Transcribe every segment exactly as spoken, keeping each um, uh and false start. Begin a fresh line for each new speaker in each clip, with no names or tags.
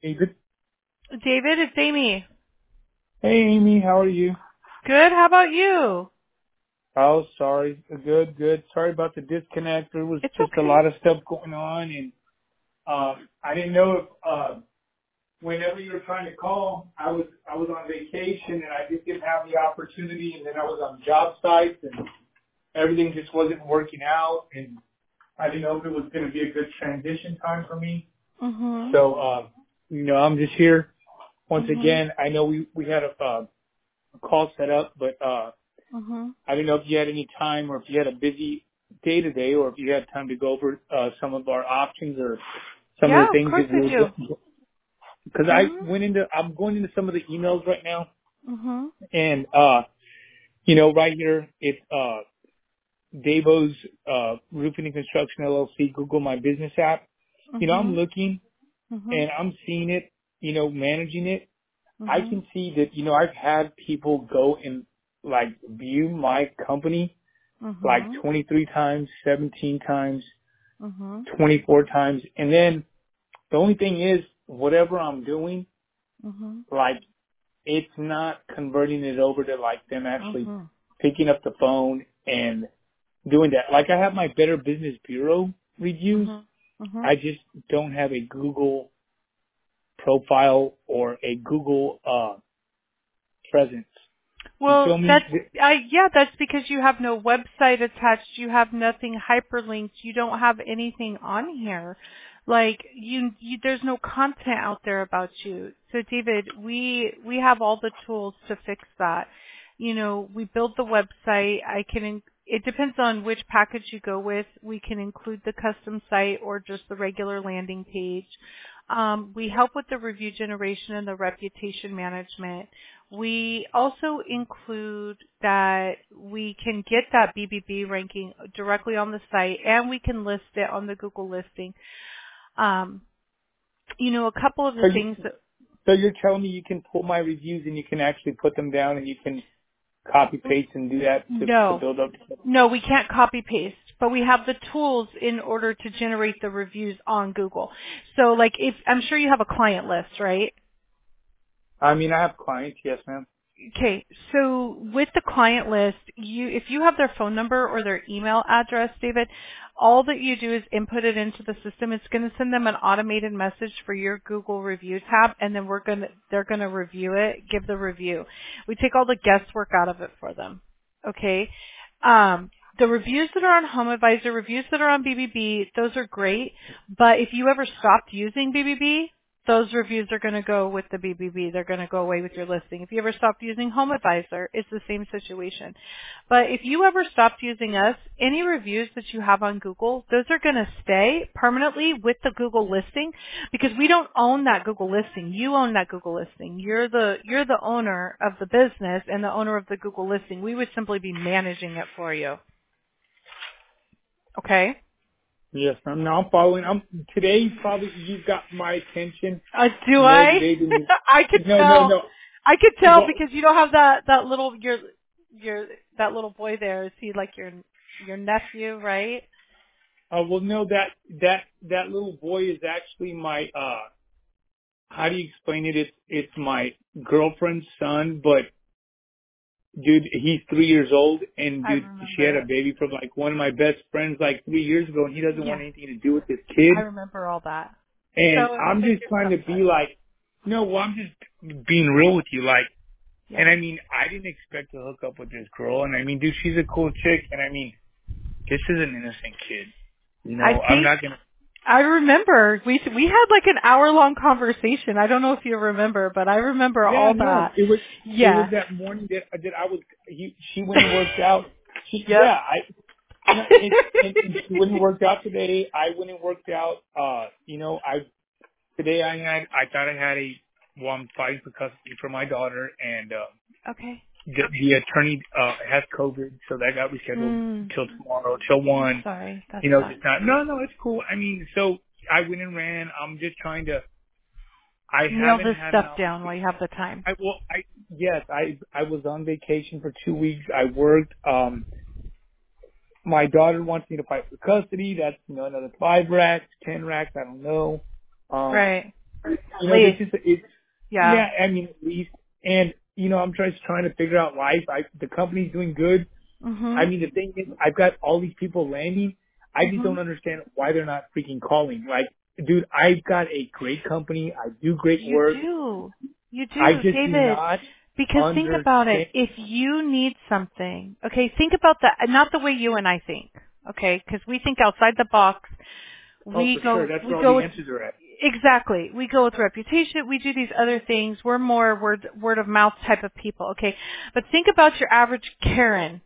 David.
David, it's Amy.
Hey, Amy. How are you?
Good. How about you?
Oh, sorry. Good, good. Sorry about the disconnect. There was
It's
just a
okay.
lot of stuff going on, and um, I didn't know if uh, whenever you were trying to call, I was I was on vacation, and I just didn't have the opportunity, and then I was on job sites, and everything just wasn't working out, and I didn't know if it was going to be a good transition time for me.
Mhm.
So, uh, you know, I'm just here once
Mhm.
again. I know we we had a, uh, a call set up, but uh,
Mhm.
I don't know if you had any time or if you had a busy day today or if you had time to go over uh, some of our options or some of
Yeah,
the
of
things
course
that
I
we're
do.
because I
Mhm.
went into I'm going into some of the emails right now
Mhm.
and uh you know right here it's uh Davo's uh Roofing and Construction L L C Google My Business app. You know, I'm
Mhm.
looking
Mhm.
and I'm seeing it, you know, managing it. I
Mhm.
can see that, you know, I've had people go and like view my company like
Mhm.
twenty-three times, seventeen times,
Mhm.
twenty-four times. And then the only thing is whatever I'm doing,
Mhm.
like it's not converting it over to like them actually
Mhm.
picking up the phone and doing that. Like I have my Better Business Bureau reviews.
Mhm. Mhm.
I just don't have a Google profile or a Google, uh, presence. You
Well,
feel me?
that's I yeah, that's because you have no website attached. You have nothing hyperlinked. You don't have anything on here. Like you, you there's no content out there about you. So David, we we have all the tools to fix that. You know, we build the website. I can in, it depends on which package you go with. We can include the custom site or just the regular landing page. Um, we help with the review generation and the reputation management. We also include that we can get that B B B ranking directly on the site and we can list it on the Google listing. Um, you know, a couple of the
So, you,
things that,
so you're telling me you can pull my reviews and you can actually put them down and you can copy paste and do that to, to
no,
build up.
no, we can't copy paste, but we have the tools in order to generate the reviews on Google. So like if, I'm sure you have a client list, right?
I mean, I have clients, yes, ma'am.
Okay, so with the client list, you if you have their phone number or their email address, David, all that you do is input it into the system. It's going to send them an automated message for your Google review tab, and then we're going to they're going to review it, give the review. We take all the guesswork out of it for them. Okay, um, the reviews that are on HomeAdvisor, reviews that are on B B B, those are great. But if you ever stopped using B B B, those reviews are going to go with the B B B. They're going to go away with your listing. If you ever stopped using HomeAdvisor, it's the same situation. But if you ever stopped using us, any reviews that you have on Google, those are going to stay permanently with the Google listing because we don't own that Google listing. You own that Google listing. You're the you're the owner of the business and the owner of the Google listing. We would simply be managing it for you. Okay?
Yes, ma'am. Now I'm following. I'm today. Probably you've got my attention
Uh, do
more
I?
today than you.
I could
No, no,
tell.
no.
I could tell
Well,
because you don't have that that little your your that little boy there. Is he like your your nephew, right?
uh, well, no. That that that little boy is actually my. uh How do you explain it? It's it's my girlfriend's son, but dude, he's three years old, and
I
dude, she had
remember.
a baby from like one of my best friends like three years ago, and he doesn't
Yeah,
want anything to do with this
I
kid.
remember all that.
And
So it would
I'm
make
just
your
trying
stuff
to be
better.
like, no, well, I'm just being real with you, like. And
Yeah.
I mean, I didn't expect to hook up with this girl. And I mean, dude, she's a cool chick. And I mean, this is an innocent kid. You
I
know, I'm
think
not gonna.
I remember we we had like an hour long conversation. I don't know if you remember, but I remember
Yeah,
all
no,
that.
it was it was
Yeah.
that morning that that I was. He, she went and worked out. She,
Yep.
yeah, I. You know, and, and, and she went and worked out today. I went and worked out. Uh, you know, I today I had. I thought I had a. Well, I'm fighting for custody for my daughter, and uh,
Okay.
the, the attorney uh has COVID, so that got rescheduled
Mm,
till tomorrow, till
I'm
one.
sorry. That
You know,
sucks.
just not. No, no, it's cool. I mean, so I went and ran. I'm just trying to. I
Nail
haven't
this
had an
stuff down while
opportunity.
you have the time.
I well, I yes, I I was on vacation for two weeks. I worked. Um, my daughter wants me to fight for custody. That's you know another five racks, ten racks. I don't know. Um,
Right.
You
At
know, this
least.
is it's
Yeah.
yeah. I mean, at least, and you know, I'm just trying to figure out life. I the company's doing good. I
Mhm.
mean, the thing is, I've got all these people landing. I just don't
Mhm.
understand why they're not freaking calling. Like, dude, I've got a great company. I do great
You
work.
do. You
I
do,
just do
David.
not
Because think about it.
understand.
If you need something, okay, think about that. Not the way you and I think, okay? Because we think outside the box.
Oh,
We
for sure.
go.
That's
We
where all
go
the
with
answers are at.
exactly. We go with reputation. We do these other things. We're more word word of mouth type of people, okay? But think about your average Karen,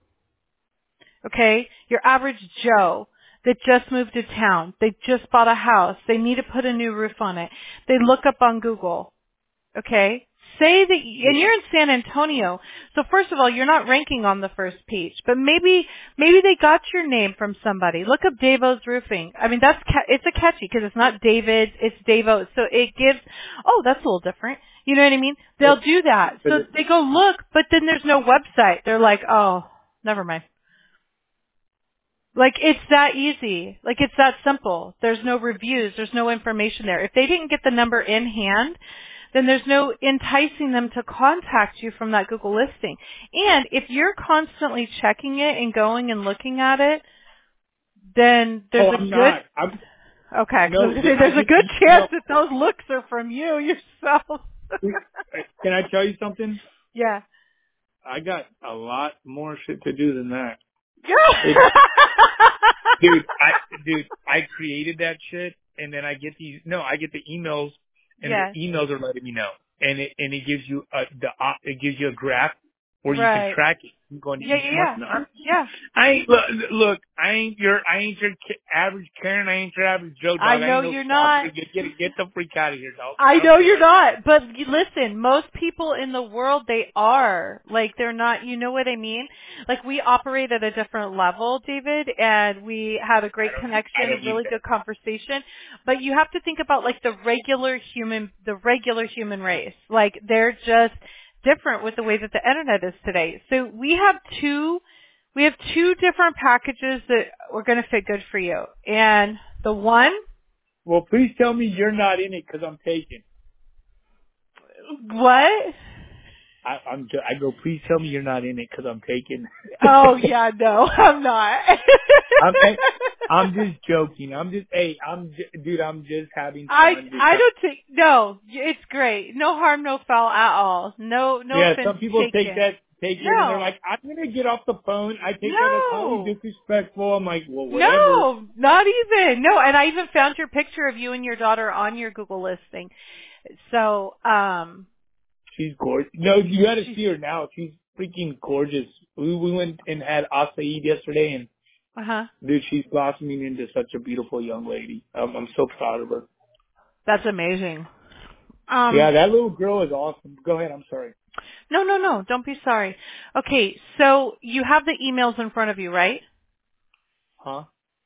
okay? Your average Joe that just moved to town. They just bought a house. They need to put a new roof on it. They look up on Google. Okay? Say that, and
Yeah.
you're in San Antonio. So first of all, you're not ranking on the first page, but maybe, maybe they got your name from somebody. Look up Davo's Roofing. I mean, that's, ca- it's a catchy because it's not David, it's Davo. So it gives, oh, that's a little different. You know what I mean? They'll
But,
do that.
but
So
it,
they go look, but then there's no website. They're like, oh, never mind. Like, it's that easy. Like, it's that simple. There's no reviews. There's no information there. If they didn't get the number in hand, then there's no enticing them to contact you from that Google listing. And if you're constantly checking it and going and looking at it, then
oh,
there's a
I'm
good,
not. I'm
okay, 'cause I was
no.
gonna
th-
say
I
there's a
just
good chance
no.
that those looks are from you yourself.
Can I tell you something?
Yeah.
I got a lot more shit to do than that. It,
Yeah.
dude, I dude, I created that shit, and then I get these. No, I get the emails, and
Yeah.
the emails are letting me know, and it and it gives you a the op- it gives you a graph where you can
Right.
track it. I'm going,
Yeah,
you
yeah,
must
yeah.
not.
Yeah.
I ain't look, look. I ain't your. I ain't your K- average Karen. I ain't your average Joe
I
dog. I
know
ain't no
you're
stalker.
not.
Get get get the freak out of here, dog.
I
I don't
know
care
you're
about
not, but you- listen, most people in the world, they are. Like, they're not, you know what I mean? Like, we operate at a different level, David, and we had a
I
great
don't. I
connection,
don't need
really
that.
good conversation, but you have to think about, like, the regular human, the regular human race. Like, they're just different with the way that the internet is today. So we have two, we have two different packages that are going to fit good for you. And the one,
Well, please tell me you're not in it because I'm taken.
what?
I, I'm. ju- I go. Please tell me you're not in it because I'm taken.
Oh yeah, no, I'm not.
I'm. Hey, I'm just joking. I'm just. Hey, I'm. j- Dude, I'm just having
I
fun. Just
I
try-
don't think no. It's great. No harm, no foul at all. No no
yeah.
offense
Some people take
taken.
that. Take it and they're
No,
like, I'm gonna get off the phone. I take that as highly
no,
disrespectful. I'm like, well, whatever.
no, not even. No, and I even found your picture of you and your daughter on your Google listing. So um,
She's gorgeous. No, you got to
she's
see her now. She's freaking gorgeous. We we went and had acai yesterday, and
uh huh.
dude, she's blossoming into such a beautiful young lady. I'm, I'm so proud of her.
That's amazing.
Yeah,
Um,
that little girl is awesome. Go ahead. I'm sorry.
no, no, no. Don't be sorry. Okay, so you have the emails in front of you, right?
Huh?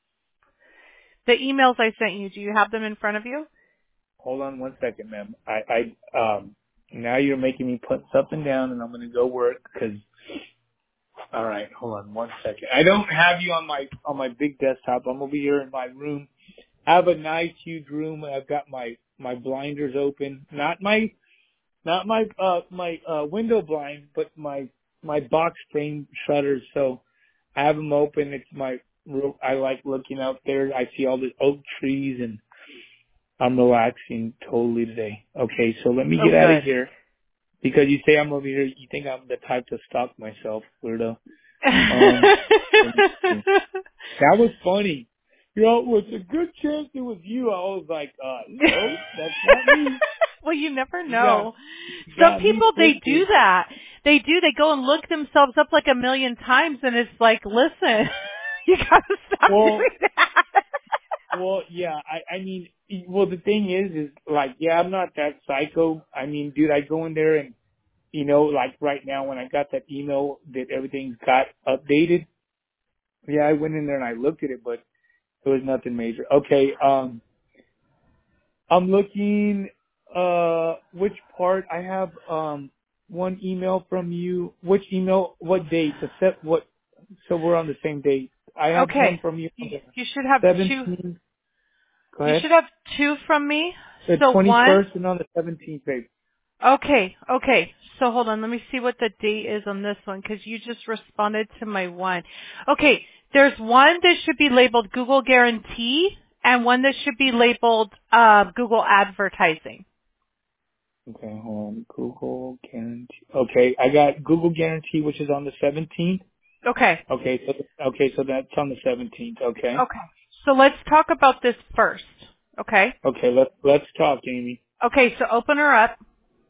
The emails I sent you, do you have them in front of you?
Hold on one second, ma'am. I, I, um, now you're making me put something down, and I'm gonna go work. Cause, all right, hold on one second. I don't have you on my on my big desktop. I'm over here in my room. I have a nice huge room. I've got my my blinders open. Not my not my uh my uh window blind, but my my box frame shutters. So I have them open. It's my real- I like looking out there. I see all the oak trees and I'm relaxing totally today. Okay, so let me
Oh,
get out of
good.
here because you say I'm over here. You think I'm the type to stalk myself, weirdo. Um, let me see. That was funny. You know, it was a good chance it was you. I was like, uh, no, that's not me.
Well, you never
You got,
know.
you
Some
got me
people, they do
twisted.
that. They do. They go and look themselves up like a million times, and it's like, listen, you gotta stop
Well,
doing that.
well, yeah. I, I mean, well, the thing is, is like, yeah, I'm not that psycho. I mean, dude, I go in there and you know, like right now when I got that email that everything's got updated, yeah, I went in there and I looked at it, but it was nothing major. Okay, um, I'm looking, uh, which part I have, um, one email from you. Which email, what date, the set, what, so we're on the same date. I have one
Okay,
from you on
you,
the
you should have two.
seventeenth. Go
You
ahead.
should have two from me.
The
So one,
twenty-first and on the seventeenth, babe.
okay, okay. So hold on, let me see what the date is on this one because you just responded to my one. Okay, there's one that should be labeled Google Guarantee and one that should be labeled uh, Google Advertising.
Okay, hold on. Google Guarantee. Okay, I got Google Guarantee, which is on the seventeenth.
Okay.
Okay, so okay, so that's on the seventeenth. Okay.
Okay. So let's talk about this first. Okay.
Okay, let's let's talk, Amy.
Okay, so open her up.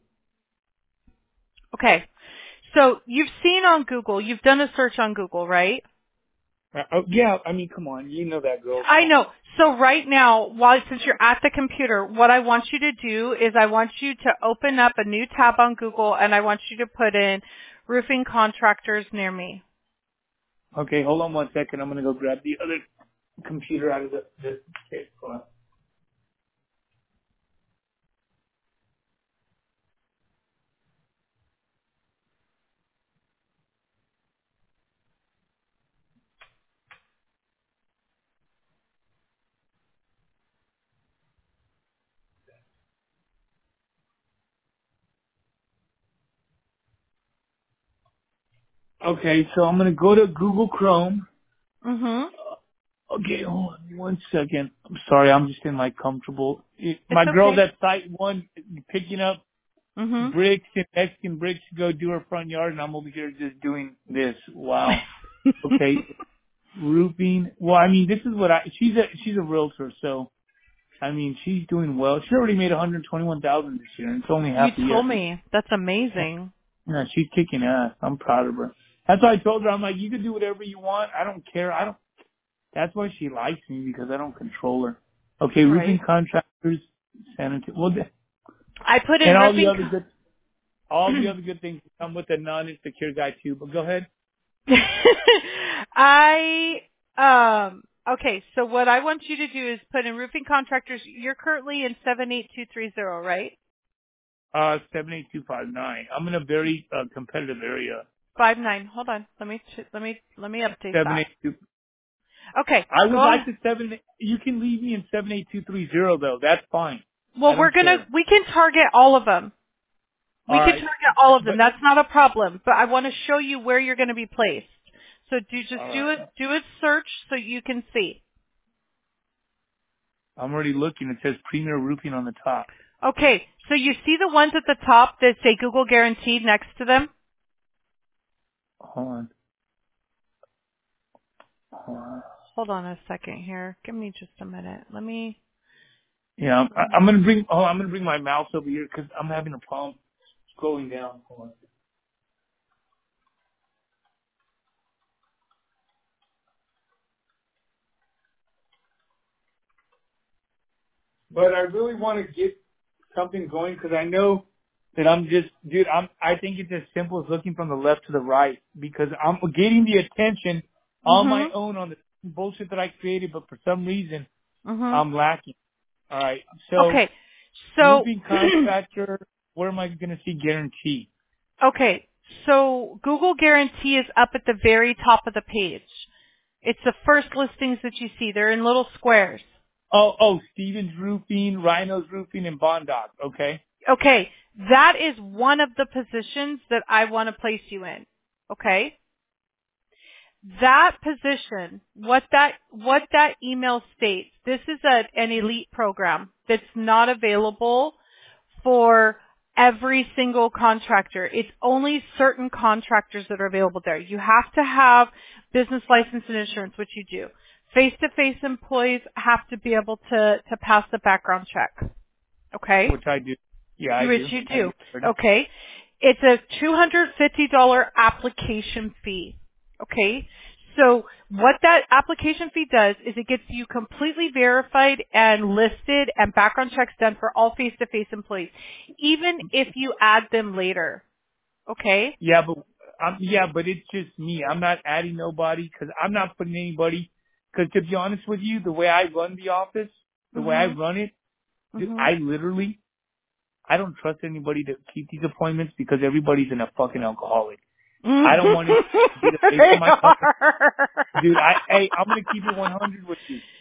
Okay. So you've seen on Google, you've done a search on Google, right?
Uh, oh, yeah, I mean, come on, you know that girl.
I know. So right now, while since you're at the computer, what I want you to do is I want you to open up a new tab on Google and I want you to put in roofing contractors near me.
Okay, hold on one second. I'm gonna go grab the other computer out of the this case. Hold on. Okay, so I'm gonna go to Google Chrome.
Mhm.
Okay, hold on one second. I'm sorry, I'm just in my comfortable.
It's
My girl's
okay.
at site one picking up
Mhm.
bricks and Mexican bricks to go do her front yard, and I'm over here just doing this. Wow. Okay, roofing. Well, I mean, this is what I. She's a she's a realtor, so I mean, she's doing well. She already made one hundred twenty-one thousand this year, and it's only
You
half a year.
told me. That's amazing.
Yeah, she's kicking ass. I'm proud of her. That's why I told her, I'm like, you can do whatever you want. I don't care. I don't. That's why she likes me because I don't control her. Okay, roofing
Right.
contractors, sanitary. Well, the-
I put in
and all the
roofing.
other good, all the other good things come with a non-insecure guy too. But go ahead.
I um okay, so what I want you to do is put in roofing contractors. You're currently in seven eight two three zero, right?
Uh, seven eight two five nine. I'm in a very uh, competitive area.
Five nine. Hold on. Let me ch- let me let me update
Seven
that.
eight two.
Okay.
I would
Go
like
on.
the seven. You can leave me in seven eight two three zero though. That's fine. I
Well, we're
don't
gonna
care.
we can target all of them.
All
We can
right.
target all of them.
But
That's not a problem. But I want to show you where you're going to be placed. So do just
all
do
right.
it do a search so you can see.
I'm already looking. It says Premier Roofing on the top.
Okay. So you see the ones at the top that say Google Guaranteed next to them?
Hold on. Hold on.
Hold on a second here. Give me just a minute. Let me.
Yeah, I'm, I'm gonna bring. Oh, I'm gonna bring my mouse over here because I'm having a problem scrolling down. Hold on. But I really want to get something going because I know that I'm just, dude. I'm. I think it's as simple as looking from the left to the right because I'm getting the attention on my
Mhm.
own on the bullshit that I created, but for some reason
Mhm.
I'm lacking. All right. So
Okay. So
roofing contractor. Where am I gonna see guarantee?
okay. So Google Guarantee is up at the very top of the page. It's the first listings that you see. They're in little squares.
Oh, oh, Stevens Roofing, Rhinos Roofing, and Bondoc. Okay.
Okay. That is one of the positions that I want to place you in. Okay? That position, what that, what that email states, this is a, an elite program that's not available for every single contractor. It's only certain contractors that are available there. You have to have business license and insurance, which you do. Face-to-face employees have to be able to, to pass the background check. Okay?
Which I do. Yeah, I
Which
do.
you
I do.
do. Okay? It's a two hundred fifty dollars application fee. Okay? So what that application fee does is it gets you completely verified and listed and background checks done for all face-to-face employees, even if you add them later. Okay?
Yeah, but um, yeah, but it's just me. I'm not adding nobody because I'm not putting anybody. Because to be honest with you, the way I run the office, the way I
Mhm.
run it, dude,
Mhm.
I literally, I don't trust anybody to keep these appointments because everybody's in a fucking alcoholic. I don't want to get away from
They
my company.
are.
Dude, I, hey, I'm going to keep it one hundred with you.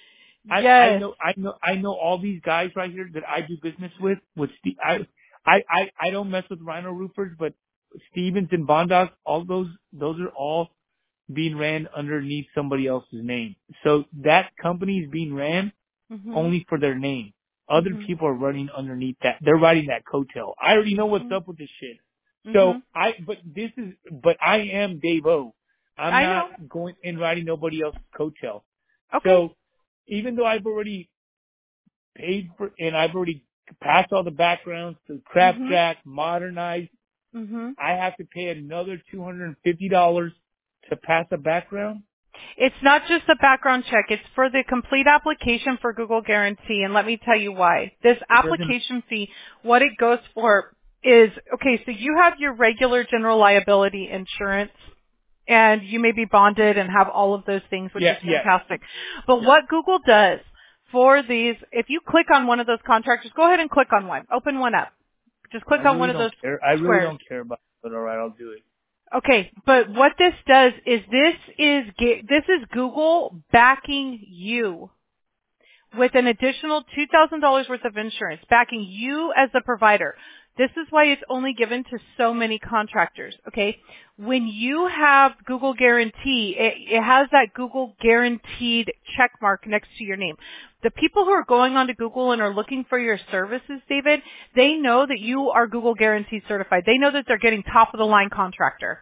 I,
Yes.
I know, I know, I know all these guys right here that I do business with. With Steve, I, I, I, I don't mess with Rhino Roofers, but Stevens and Bondoc, all those, those are all being ran underneath somebody else's name. So that company is being ran
Mhm.
only for their name. Other
Mhm.
people are running underneath that. They're riding that coattail. I already know what's
Mhm.
up with this shit. So
Mhm.
I, but this is, but I am Dave O. I'm
I
not
know.
going and riding nobody else's coattail.
Okay.
So even though I've already paid for, and I've already passed all the backgrounds to
Mhm.
Crapjack, modernized,
Mhm.
I have to pay another two hundred fifty dollars to pass a background?
It's not just a background check. It's for the complete application for Google Guarantee. And let me tell you why. This
It doesn't,
application fee, what it goes for is, okay, so you have your regular general liability insurance and you may be bonded and have all of those things, which
yeah,
is
yeah,
fantastic. But
yeah.
what Google does for these, if you click on one of those contractors, go ahead and click on one. Open one up. Just
I
click on one
really
of
don't
those
care. I really
squares.
don't care about it, but alright, I'll do it.
Okay, but what this does is this is ga- this is Google backing you with an additional two thousand dollars worth of insurance, backing you as the provider. This is why it's only given to so many contractors, okay? When you have Google Guarantee, it, it has that Google Guaranteed check mark next to your name. The people who are going onto Google and are looking for your services, David, they know that you are Google Guarantee certified. They know that they're getting top of the line contractor.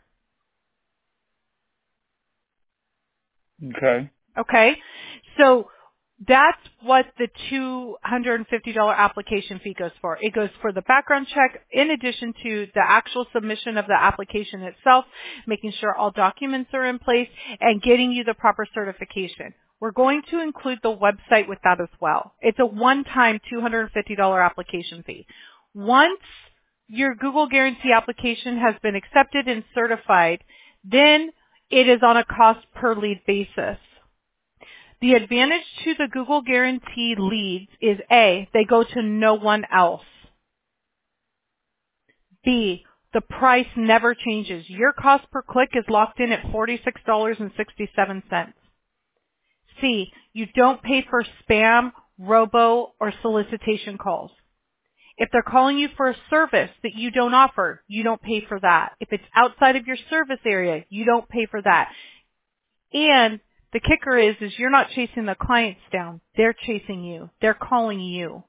Okay.
Okay? So that's what the two hundred fifty dollars application fee goes for. It goes for the background check in addition to the actual submission of the application itself, making sure all documents are in place, and getting you the proper certification. We're going to include the website with that as well. It's a one-time two hundred fifty dollars application fee. Once your Google Guarantee application has been accepted and certified, then it is on a cost per lead basis. The advantage to the Google Guarantee leads is A, they go to no one else. B, the price never changes. Your cost per click is locked in at forty-six dollars and sixty-seven cents. C, you don't pay for spam, robo, or solicitation calls. If they're calling you for a service that you don't offer, you don't pay for that. If it's outside of your service area, you don't pay for that. And the kicker is, is you're not chasing the clients down. They're chasing you. They're calling you.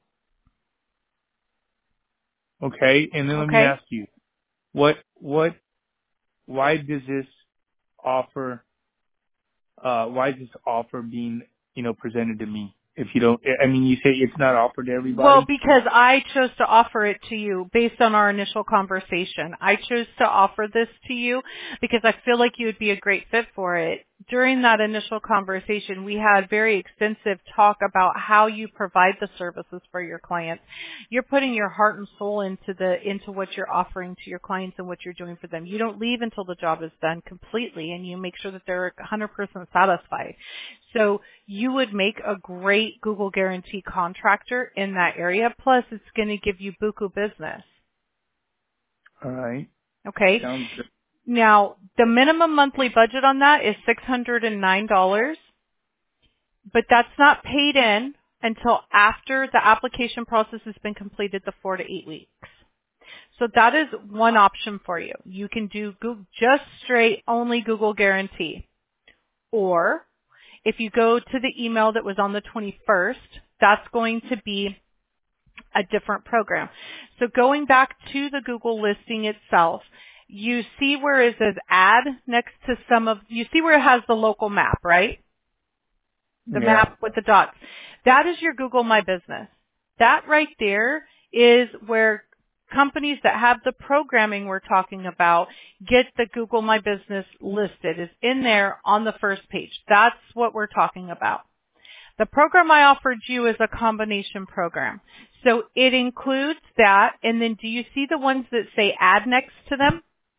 Okay, and then let me
Okay?
ask you, what, what, why does this offer, uh, why is this offer being, you know, presented to me? If you don't, I mean, you say it's not offered to
Well,
everybody?
because I chose to offer it to you based on our initial conversation. I chose to offer this to you because I feel like you would be a great fit for it. During that initial conversation, we had very extensive talk about how you provide the services for your clients. You're putting your heart and soul into the into what you're offering to your clients and what you're doing for them. You don't leave until the job is done completely, and you make sure that they're one hundred percent satisfied. So you would make a great Google Guarantee contractor in that area. Plus, it's going to give you buku business.
Alright,
Okay?
sounds good.
Now, the minimum monthly budget on that is six hundred nine dollars, but that's not paid in until after the application process has been completed, the four to eight weeks. So that is one option for you. You can do Google, just straight only Google Guarantee. Or if you go to the email that was on the twenty-first, that's going to be a different program. So going back to the Google listing itself, you see where it says add next to some of, you see where it has the local map, right? The
Yeah.
map with the dots. That is your Google My Business. That right there is where companies that have the programming we're talking about get the Google My Business listed. Is in there on the first page. That's what we're talking about. The program I offered you is a combination program. So it includes that, and then do you see the ones that say add next to them?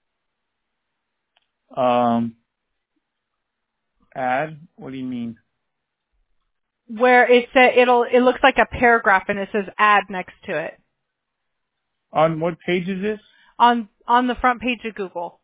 Um, add? What do you mean?
Where it says, it'll, it looks like a paragraph and it says add next to it.
On what page is this?
On, on the front page of Google.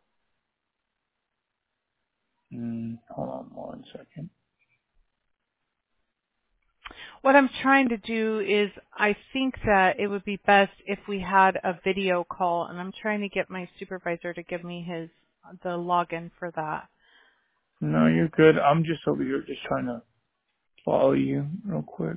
Mm, hold on one second.
What I'm trying to do is I think that it would be best if we had a video call, and I'm trying to get my supervisor to give me his the login for that.
No, you're good. I'm just over here just trying to follow you real quick.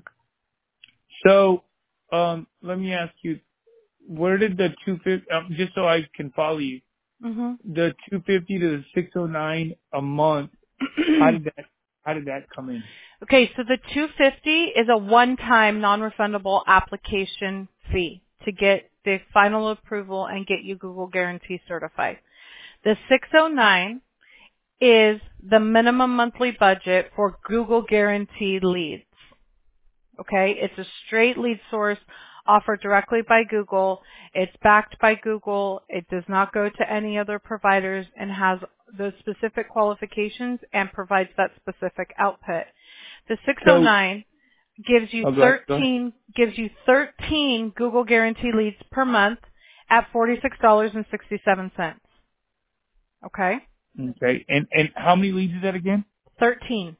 So, um, let me ask you, where did the two fifty, um, just so I can follow you,
hmm
the two fifty to the six oh nine a month, how did that, how did that come in?
Okay, so the two hundred fifty dollars is a one-time non-refundable application fee to get the final approval and get you Google Guarantee certified. The six oh nine is the minimum monthly budget for Google Guaranteed leads. Okay, it's a straight lead source offered directly by Google. It's backed by Google. It does not go to any other providers and has those specific qualifications and provides that specific output. The six oh nine gives you
So, oh, go ahead, go ahead.
thirteen gives you thirteen Google Guarantee leads per month at forty-six dollars and sixty-seven cents. Okay?
Okay, and, and how many leads is that again?
thirteen.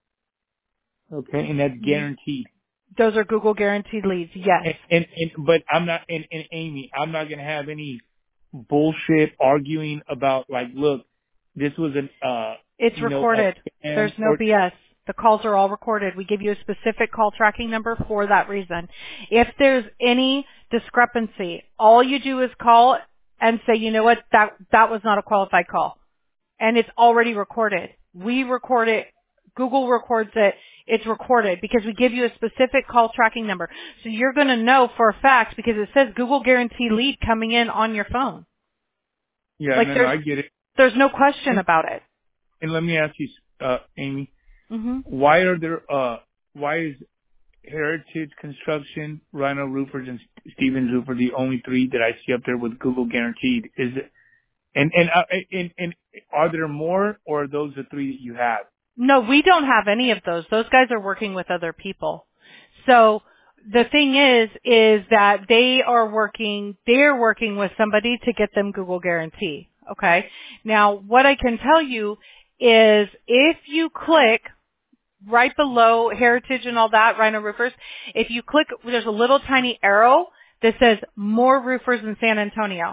Okay, and that's guaranteed.
Those are Google Guaranteed leads, yes.
And, and, and but I'm not, and, and Amy, I'm not gonna have any bullshit arguing about like, look, this was an, uh,
It's
you know,
recorded.
a scam
There's no
or,
B S. The calls are all recorded. We give you a specific call tracking number for that reason. If there's any discrepancy, all you do is call and say, you know what, that, that was not a qualified call. And it's already recorded. We record it. Google records it. It's recorded because we give you a specific call tracking number. So you're going to know for a fact because it says Google Guarantee lead coming in on your phone.
yeah,
Like
no, no, I get it.
There's no question about it.
And let me ask you, uh, Amy,
Mm-hmm.
why are there, uh, why is Heritage Construction, Rhino Roofers, and Stevens Roofer the only three that I see up there with Google Guaranteed? Is it, and, and, uh, and, and are there more or are those the three that you have?
No, we don't have any of those. Those guys are working with other people. So the thing is, is that they are working, they're working with somebody to get them Google Guarantee. Okay. Now, what I can tell you is if you click right below Heritage and all that, Rhino Roofers, if you click, there's a little tiny arrow that says more roofers in San Antonio.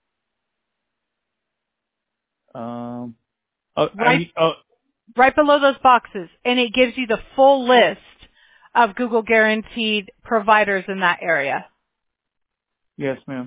Um, oh, I
Right,
mean, oh,
right below those boxes. And it gives you the full list of Google Guaranteed providers in that area.
yes, ma'am.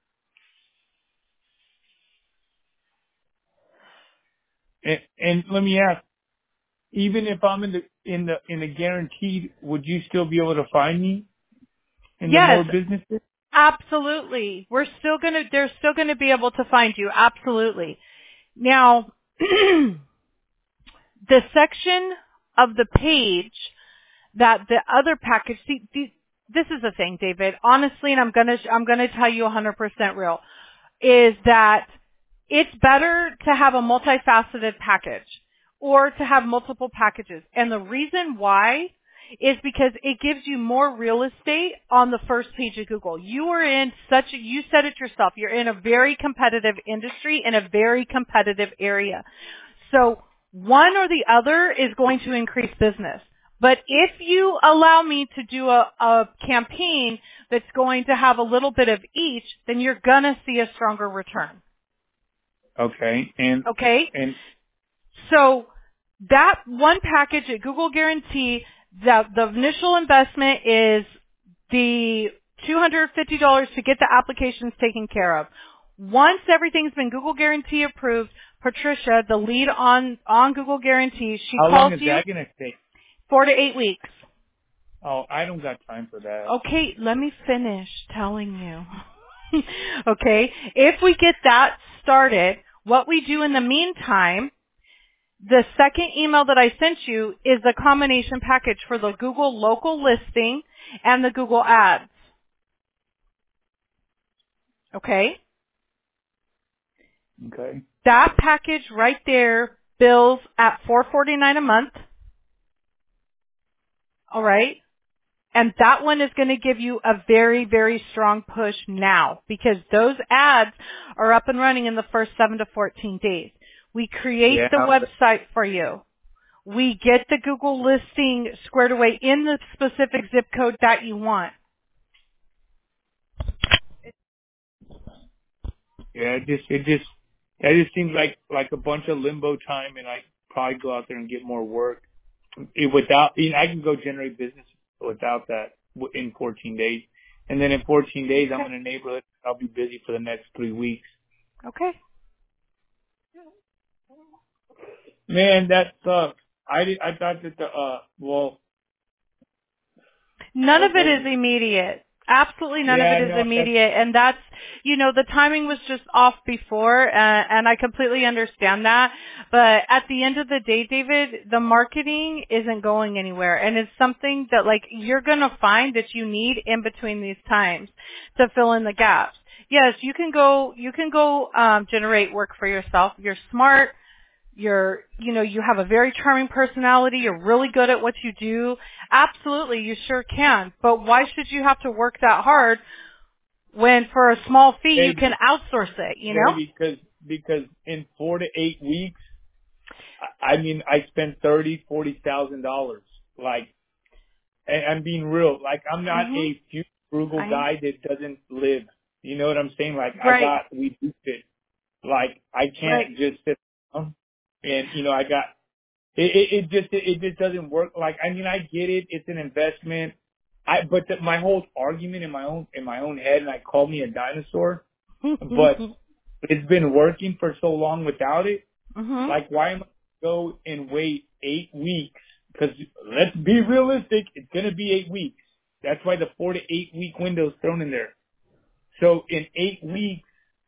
And, and let me ask, even if I'm in the, in the, in the guaranteed, would you still be able to find me in the
Yes,
more businesses?
absolutely. We're still going to, they're still going to be able to find you. Absolutely. Now, the section of the page that the other package, see, the, this is the thing, David, honestly, and I'm going to, I'm going to tell you one hundred percent real, is that it's better to have a multifaceted package or to have multiple packages. And the reason why is because it gives you more real estate on the first page of Google. You are in such a, you said it yourself, you're in a very competitive industry in a very competitive area. So one or the other is going to increase business. But if you allow me to do a, a campaign that's going to have a little bit of each, then you're going to see a stronger return.
Okay. And,
Okay?
and,
So that one package at Google Guarantee, the, the initial investment is the two hundred fifty dollars to get the applications taken care of. Once everything's been Google Guarantee approved, Patricia, the lead on, on Google Guarantee, she
how
calls
long is
you
that going to take?
four to eight weeks.
Oh, I don't got time for that.
Okay, let me finish telling you. Okay, if we get that started, what we do in the meantime, the second email that I sent you is the combination package for the Google local listing and the Google ads. Okay?
Okay.
That package right there bills at four hundred forty-nine dollars a month. All right? And that one is going to give you a very, very strong push now because those ads are up and running in the first seven to fourteen days. We create
Yeah.
the website for you. we get the Google listing squared away in the specific zip code that you want.
Yeah, it just it just it just seems like like a bunch of limbo time, and I probably go out there and get more work it, without. You know, I can go generate business without that w- in fourteen days, and then in fourteen days
Okay.
I'm in a neighborhood. I'll be busy for the next three weeks.
Okay.
Man, that sucks. I did, I thought that the uh well
None
I
of
was
it is
hoping.
immediate. Absolutely none of
Yeah,
it is
no, that's
immediate. And that's, you know, the timing was just off before, uh, and I completely understand that. But at the end of the day, David, the marketing isn't going anywhere. And it's something that, like, you're going to find that you need in between these times to fill in the gaps. Yes, you can go, you can go, um, generate work for yourself. You're smart. You're, you know, you have a very charming personality. You're really good at what you do. Absolutely, you sure can. But why should you have to work that hard when for a small fee you can
baby,
outsource it, you know?
baby, because because in four to eight weeks, I I mean, I spent thirty, forty thousand dollars. Like, and I'm being real. Like, I'm not
Mhm.
a few frugal
I
guy that doesn't live. You know what I'm saying? Like, I
right.
got we do it. Like, I
Right.
can't just sit down and you know I got it. It, it just it, it just doesn't work. Like, I mean, I get it. It's an investment. I but the, my whole argument in my own in my own head, and I call me a dinosaur. But it's been working for so long without it.
Mhm.
Like, why am I go and wait eight weeks? Because let's be realistic, it's going to be eight weeks. That's why the four to eight week window is thrown in there. So in eight weeks,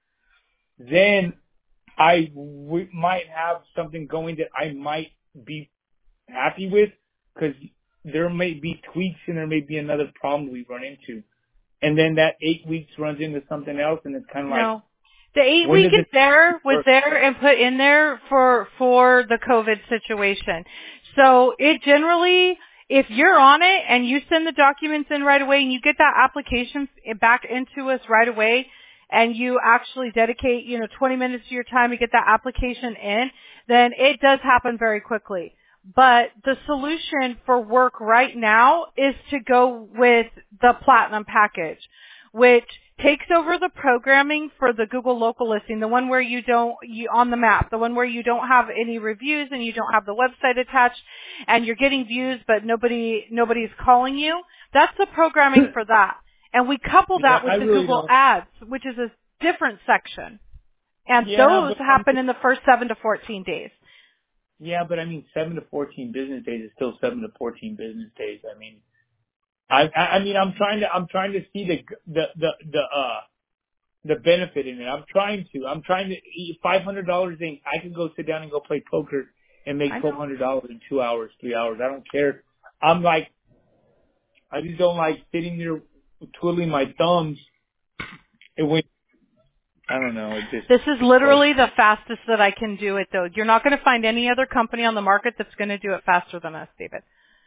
then I w- might have something going that I might be happy with, because there may be tweaks and there may be another problem we run into. And then that eight weeks runs into something else, and it's kind of like,
No. The eight
when
week
does
is
it
there, was
work?
there and put in there for, for the COVID situation. So it generally, if you're on it and you send the documents in right away and you get that application back into us right away and you actually dedicate, you know, twenty minutes of your time to get that application in, then it does happen very quickly. But the solution for work right now is to go with the Platinum package, which takes over the programming for the Google local listing, the one where you don't, you on the map, the one where you don't have any reviews and you don't have the website attached and you're getting views but nobody, nobody's calling you. That's the programming for that. And we couple
Yeah,
that with
I
the
really
Google
don't.
ads, which is a different section. And
Yeah,
those
but I'm
happen in the first seven to fourteen days.
Yeah, but I mean, seven to fourteen business days is still seven to fourteen business days. I mean, I, I, I mean, I'm trying to, I'm trying to see the, the, the, the, uh, the benefit in it. I'm trying to, I'm trying to, five hundred dollars in, I can go sit down and go play poker and make
I
twelve
know.
hundred dollars in two hours, three hours. I don't care. I'm like, I just don't like sitting there twiddling my thumbs. It went, I don't know, it just,
This is
it's close.
literally the fastest that I can do it, though. You're not going to find any other company on the market that's going to do it faster than us, David.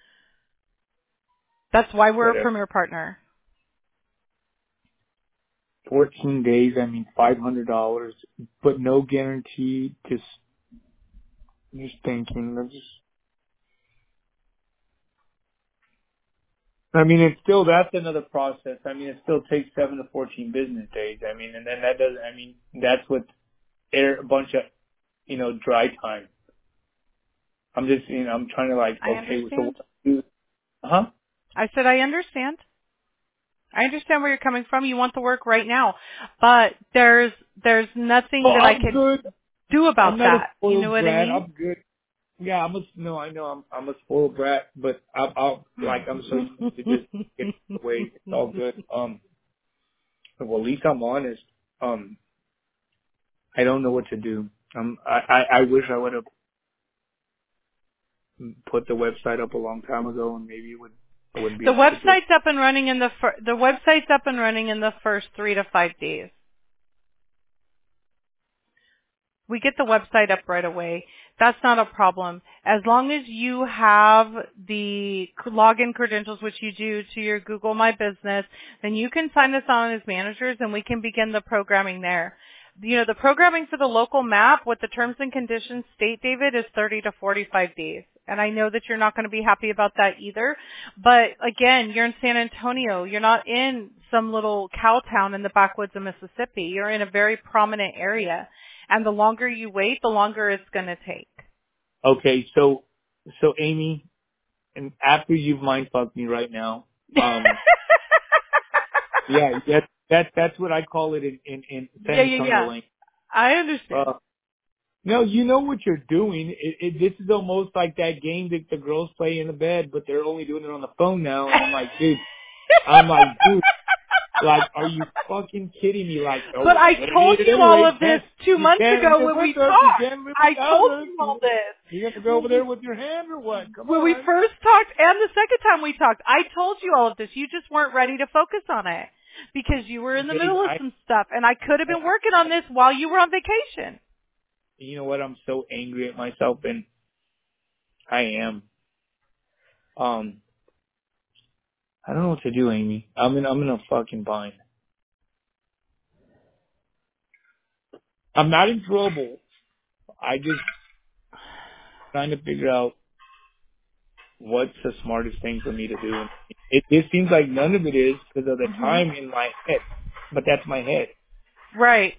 That's why we're a
Whatever.
premier partner.
fourteen days, I mean, five hundred dollars, but no guarantee, just, just thinking, I'm just, I mean, it's still, that's another process. I mean, it still takes seven to fourteen business days. I mean, and then that doesn't, I mean, that's with air, a bunch of, you know, dry time. I'm just, you know, I'm trying to like,
I
okay, so
understand.
what do I do? Huh?
I said I understand. I understand where you're coming from. You want the work right now, but there's there's nothing
Oh,
that I
I'm
could
good.
do
I'm
about
not a
that. You know
spoiled
what I
brat.
mean?
I'm good. Yeah, I'm a, no, I know I'm, I'm a spoiled brat, but I'm, I'll, like, I'm so used to just getting away. It's all good. Um, well, at least I'm honest. Um, I don't know what to do. Um, I, I, I wish I would have put the website up a long time ago, and maybe it would I wouldn't be
The
in a situation.
website's up and running in the fir- the website's up and running in the first three to five days. We get the website up right away. That's not a problem. As long as you have the login credentials, which you do to your Google My Business, then you can sign us on as managers and we can begin the programming there. You know, the programming for the local map, what the terms and conditions state, David, is thirty to forty-five days. And I know that you're not going to be happy about that either. But again, you're in San Antonio. You're not in some little cow town in the backwoods of Mississippi. You're in a very prominent area. And the longer you wait, the longer it's going to take.
Okay, so, so Amy, and after you've mind fucked me right now, um, yeah, that, that, that's what I call it in, in, in San
yeah,
Antonio.
yeah, yeah. I understand.
Uh, no, you know what you're doing. It, it, this is almost like that game that the girls play in the bed, but they're only doing it on the phone now. And I'm like, dude, I'm like, dude, like, are you fucking kidding me? Like, oh,
but I told you all of this two months ago when we talked. I told you all this.
You have to go over there with your hand or what? Come
when
on.
we first talked and the second time we talked, I told you all of this. You just weren't ready to focus on it because you were in the
Hey,
middle of
I,
some stuff, and I could have been working on this while you were on vacation.
You know what? I'm so angry at myself, and I am. Um, I don't know what to do, Amy. I'm in. I'm in a fucking bind. I'm not in trouble. I just trying to figure out what's the smartest thing for me to do. And it, it seems like none of it is because of the
Mm-hmm.
time in my head. But that's my head.
Right.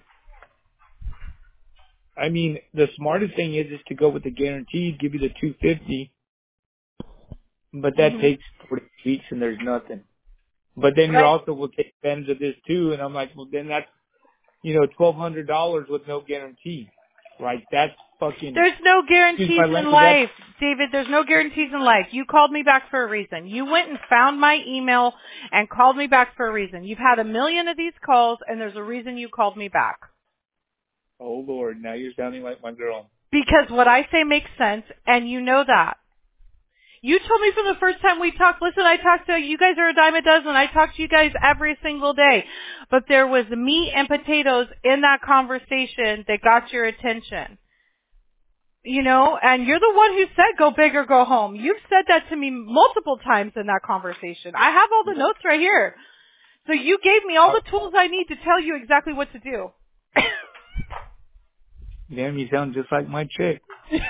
I mean, the smartest thing is is to go with the guaranteed, give you the two fifty, but that
Mm-hmm.
takes forty weeks and there's nothing. But then
Right.
you also will take advantage of this too, and I'm like, well, then that's, you know, twelve hundred dollars with no guarantee. Like, that's fucking...
There's no guarantees
excuse my
in
language,
life, David. There's no guarantees in life. You called me back for a reason. You went and found my email and called me back for a reason. You've had a million of these calls, and there's a reason you called me back.
Oh, Lord, now you're sounding like my girl.
Because what I say makes sense, and you know that. You told me from the first time we talked, listen, I talked to you guys are a dime a dozen. I talk to you guys every single day. But there was meat and potatoes in that conversation that got your attention. You know, and you're the one who said go big or go home. You've said that to me multiple times in that conversation. I have all the notes right here. So you gave me all the tools I need to tell you exactly what to do.
Damn, you sound just like my chick.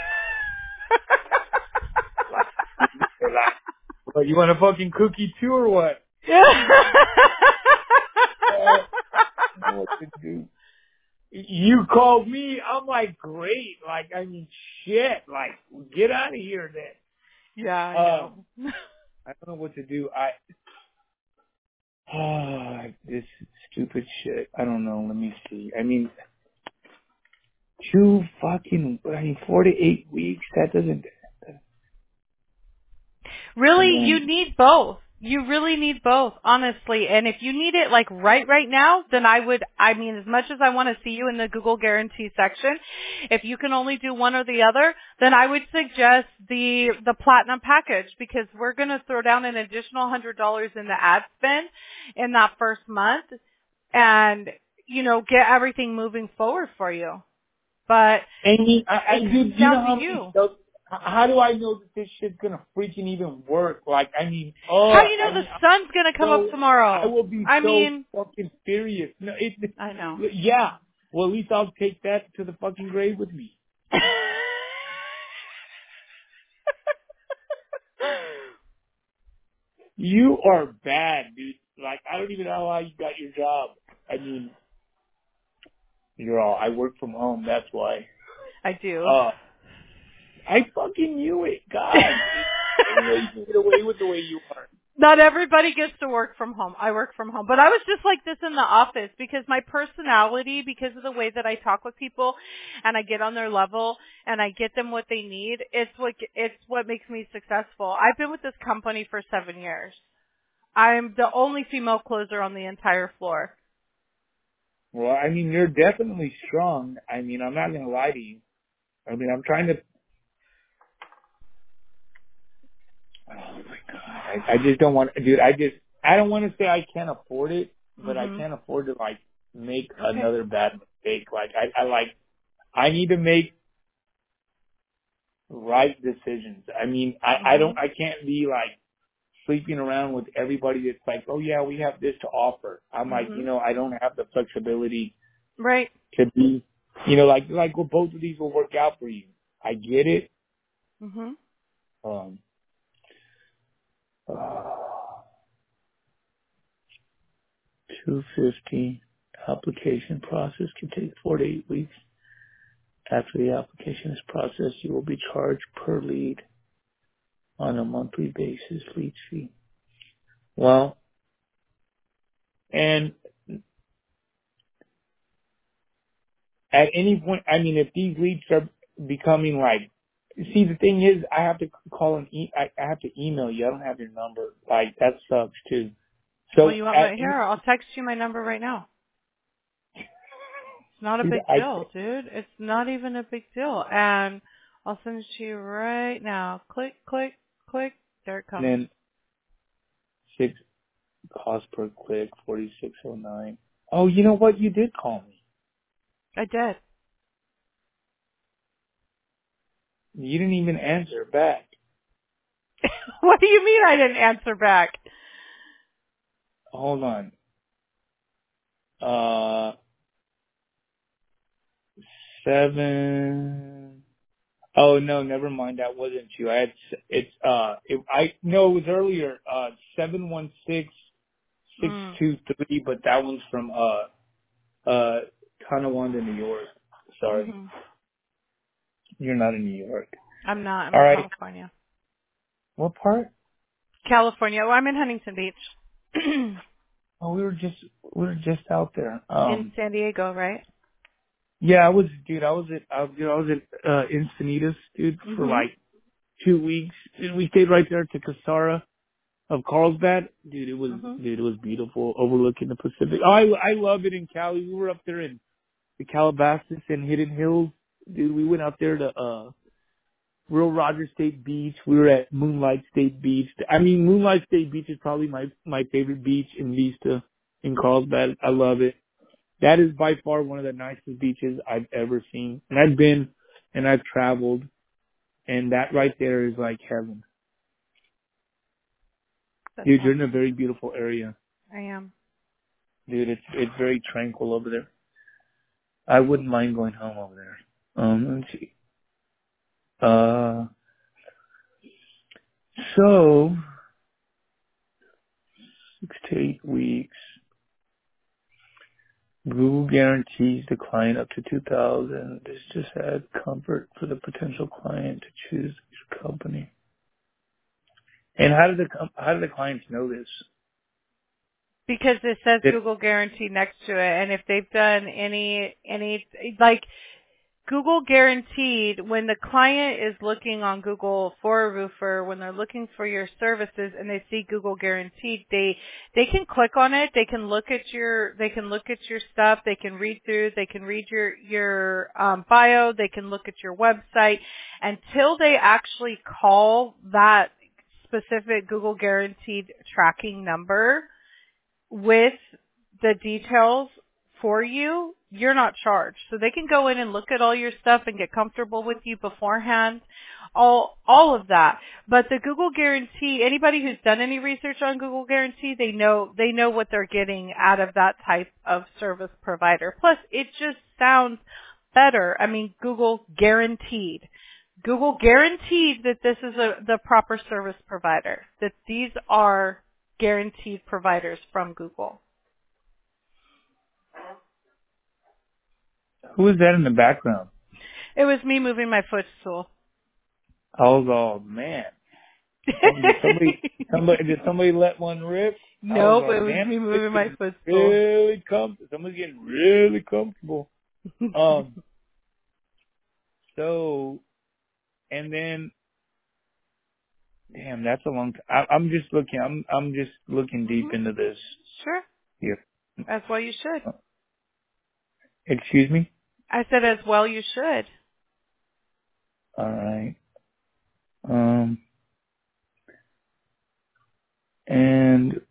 What, you want a fucking cookie too or what?
Yeah.
uh, I don't know what to do. You called me. I'm like, great. Like, I mean, shit. Like, get out of here then.
Yeah, I
uh,
know.
I don't know what to do. I, oh, this stupid shit. I don't know. Let me see. I mean, two fucking, I mean, four to eight weeks. That doesn't.
Really,
Man.
you need both. You really need both, honestly. And if you need it like right, right now, then I would, I mean, as much as I want to see you in the Google guarantee section, if you can only do one or the other, then I would suggest the, the platinum package because we're going to throw down an additional one hundred dollars in the ad spend in that first month and, you know, get everything moving forward for you. But
Amy, I, I,
it
dude,
comes
you know
down
how
to
many
you.
shows, how do I know that this shit's gonna freaking even work? Like, I mean, oh,
How do you know
I
the
mean,
sun's gonna come
so,
up tomorrow?
I will be
I
so
mean,
fucking furious. No, it,
I know.
yeah. Well, at least I'll take that to the fucking grave with me. You are bad, dude. Like, I don't even know how you got your job. I mean, you're all, I work from home, that's why.
I do.
Uh, I fucking knew it. God. I didn't know you could get away with the way you are.
Not everybody gets to work from home. I work from home. But I was just like this in the office because my personality, because of the way that I talk with people and I get on their level and I get them what they need, it's what, it's what makes me successful. I've been with this company for seven years. I'm the only female closer on the entire floor.
Well, I mean, you're definitely strong. I mean, I'm not going to lie to you. I mean, I'm trying to... Oh, my God. I, I just don't want... Dude, I just... I don't want to say I can't afford it, but
Mm-hmm.
I can't afford to, like, make
Okay.
another bad mistake. Like, I, I, like... I need to make right decisions. I mean, I,
Mm-hmm.
I don't... I can't be, like, sleeping around with everybody that's like, oh, yeah, we have this to offer. I'm
Mm-hmm.
like, you know, I don't have the flexibility
Right.
to be... You know, like, like well, both of these will work out for you. I get it.
Mhm.
Um, uh, two fifty. Application process can take four to eight weeks. After the application is processed, you will be charged per lead on a monthly basis, lead fee. Well, and at any point, I mean, if these leads are becoming like, see, the thing is, I have to call and e- I, I have to email you. I don't have your number. Like, that sucks too.
Well,
So
you want
at
my
any,
here? I'll text you my number right now. It's not a
dude,
big
I,
deal, dude. It's not even a big deal. And I'll send it to you right now. Click, click, click. There it
and
comes.
then six cost per click, forty-six oh nine. Oh, you know what? You did call me.
I did.
You didn't even answer back.
What do you mean I didn't answer back?
Hold on. Uh, seven. Oh no, never mind. That wasn't you. I had it's uh, it, I no, it was earlier. Uh, seven one six six
Mm.
two three, but that one's from uh uh Tonawanda, New York. Sorry,
Mhm.
you're not in New York.
I'm not. I'm
All
in
right.
California.
What part?
California. Well, I'm in Huntington Beach.
Oh, we were just we were just out there.
In
Um,
San Diego, right?
yeah, I was, dude. I was at I was, dude, I was at uh, Encinitas, dude, for
Mhm.
like two weeks. Dude, we stayed right there to Casara of Carlsbad. Dude, it was
Mhm.
dude, it was beautiful, overlooking the Pacific. Oh, I I love it in Cali. We were up there in the Calabasas and Hidden Hills. Dude, we went out there to uh Real Rogers State Beach. We were at Moonlight State Beach. I mean, Moonlight State Beach is probably my my favorite beach in Vista in Carlsbad. I love it. That is by far one of the nicest beaches I've ever seen. And I've been and I've traveled, and that right there is like heaven.
That's
Dude, you're in a
awesome.
very beautiful area.
I am.
Dude, it's it's very tranquil over there. I wouldn't mind going home over there. Um, let's see. Uh, so six to eight weeks. Google guarantees the client up to two thousand. This just adds comfort for the potential client to choose your company. And how do the com- how do the clients know this?
Because it says
It,
Google Guarantee next to it, and if they've done any any like Google Guaranteed, when the client is looking on Google for a roofer, when they're looking for your services and they see Google Guaranteed, they they can click on it, they can look at your they can look at your stuff, they can read through, they can read your your um, bio, they can look at your website until they actually call that specific Google Guaranteed tracking number with the details for you, you're not charged. So they can go in and look at all your stuff and get comfortable with you beforehand, all all of that. But the Google Guarantee, anybody who's done any research on Google Guarantee, they know they know what they're getting out of that type of service provider. Plus, it just sounds better. I mean, Google Guaranteed. Google guaranteed that this is a, the proper service provider, that these are guaranteed providers from Google.
who is that in the background?
It was me moving my footstool.
I was all, man. Oh, did somebody somebody did somebody let one rip? I was
Nope,
all,
it was
damn,
me
it's
moving my
getting
footstool.
really comfortable. Someone's getting really comfortable. Um, so and then, damn, that's a long. T- I, I'm just looking. I'm I'm just looking deep
Mhm.
into this
Sure.
here.
As well you should.
Excuse me.
I said as well you should.
All right. Um, and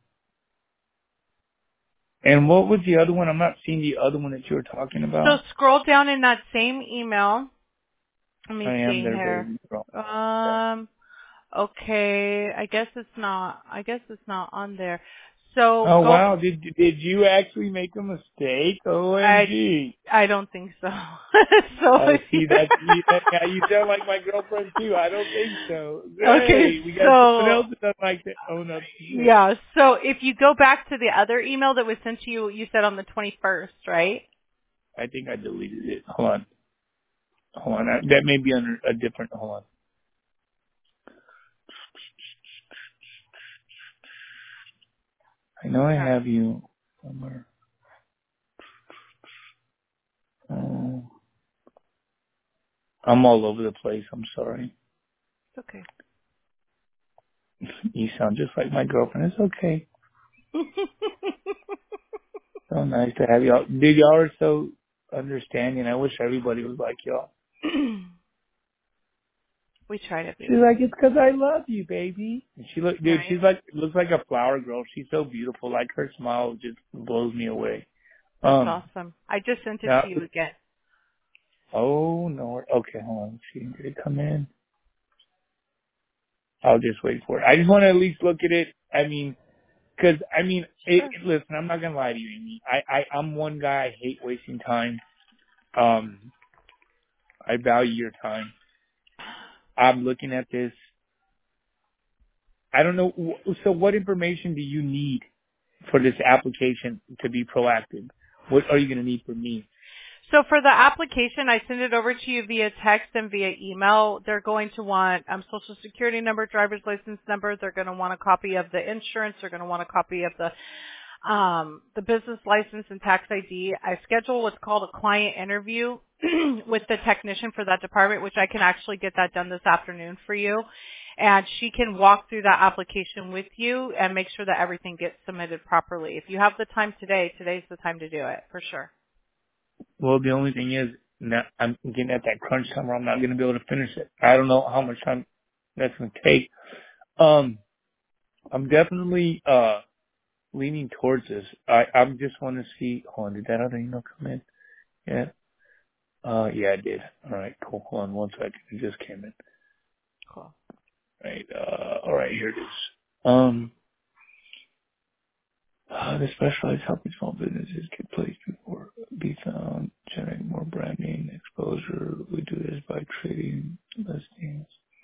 and what was the other one? I'm not seeing the other one that you were talking
So
about.
scroll down in that same email. Let me
I am
see
there,
here.
baby. Girl.
Um, okay. I guess it's not, I guess it's not on there. So
Oh
go,
wow! Did did you actually make a mistake? O M G!
I I don't think so. so
Oh, see that you, yeah, you sound like my girlfriend too. I don't think so.
okay,
Hey, we got someone
so
else that doesn't like to own up to shit.
yeah, so if you go back to the other email that was sent to you, you said on the twenty-first, right?
I think I deleted it. Hold on, hold on. That that may be under a different. Hold on. I know I have you somewhere. Oh, I'm all over the place. I'm sorry.
It's okay.
You sound just like my girlfriend. It's okay. So nice to have y'all. Dude, y'all are so understanding. I wish everybody was like y'all.
We try to
She's
be.
like, it's 'cause I love you, baby. And she look, dude,
Right?
she's like, looks like a flower girl. She's so beautiful. Like her smile just blows me away.
That's
Um,
awesome. I just sent it
now,
to you again.
oh no, okay, hold on. Let's see, did it come in? I'll just wait for it. I just want to at least look at it. I mean, 'cause I mean, it,
Sure.
listen, I'm not gonna lie to you, Amy. I, I, I'm one guy. I hate wasting time. Um, I value your time. I'm looking at this. I don't know. So what information do you need for this application to be proactive? What are you going to need from me?
So for the application, I send it over to you via text and via email. They're going to want um, social security number, driver's license number. They're going to want a copy of the insurance. They're going to want a copy of the um, the business license and tax I D. I schedule what's called a client interview with the technician for that department, which I can actually get that done this afternoon for you. And she can walk through that application with you and make sure that everything gets submitted properly. If you have the time today, today's the time to do it, for sure.
Well, the only thing is, now I'm getting at that crunch time where I'm not going to be able to finish it. I don't know how much time that's going to take. Um, I'm definitely uh leaning towards this. I I just want to see. Hold on, did that other email come in? Yeah. Uh, yeah, it did. All right, cool. Hold on one second. It just came in.
Cool.
Right. Uh, all right, here it is. Um. Uh, the specialized helping small businesses get placed before be found, generate more branding exposure. We do this by trading listings.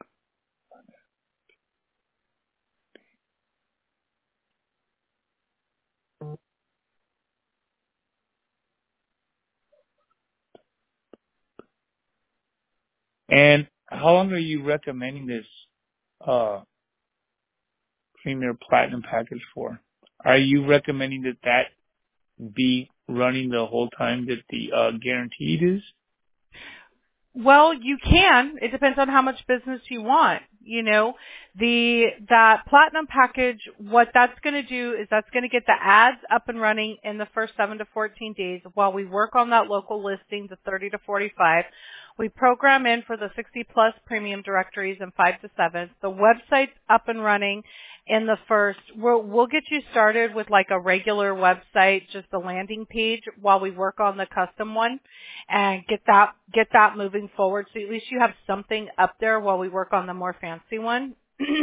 And how long are you recommending this uh, Premier Platinum package for? Are you recommending that that be running the whole time that the uh, guaranteed is?
Well, you can. It depends on how much business you want. You know, the that platinum package, what that's going to do is that's going to get the ads up and running in the first seven to fourteen days while we work on that local listing, the thirty to forty-five. We program in for the sixty plus premium directories in five to seven. The website's up and running in the first. We'll, we'll get you started with like a regular website, just a landing page while we work on the custom one and get that, get that moving forward. So at least you have something up there while we work on the more fancy one.